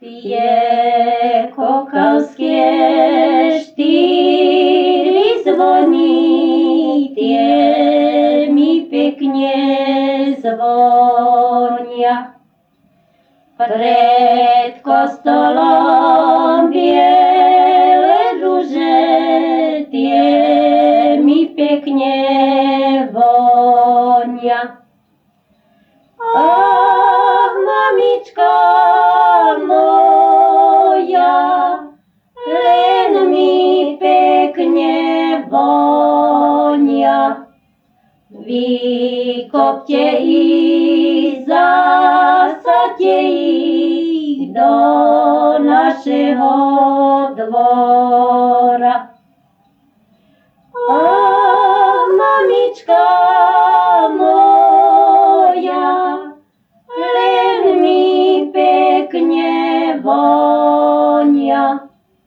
Tie kokavské štyri zvony, tie mi pekne zvonia. Pred kostolom biele ruže, tie mi pekne vonia. Ach, mamička moja, len mi pekne vonia. Vykopte ich, zasaďte ich do našeho dvora. Ach, mamička moja, len mi pekne vonia.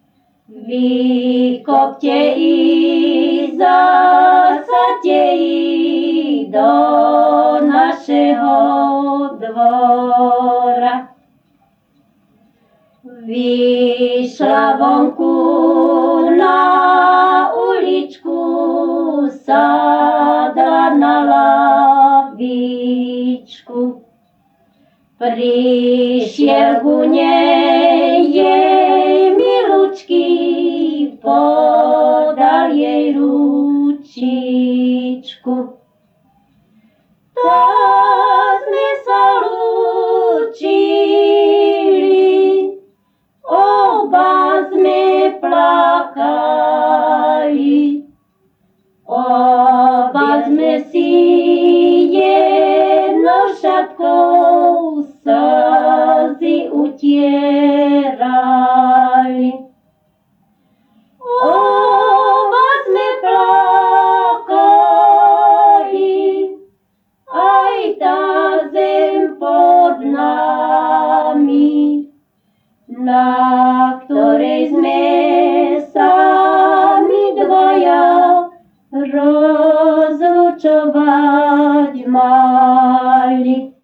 Vykopte ich, zasaďte ich do našeho dvora. Vyšla vonku na uličku, sadla na lavičku. Prišiel ku nej jej milučky, podal jej ručičku. Tak sme sa lúčili, oba sme plakali, oba sme si jednou šatkou slzy utierali. Oba sme plakali, aj tá zem pod nami, na ktorej sme sami dvaja rozlučovať mali.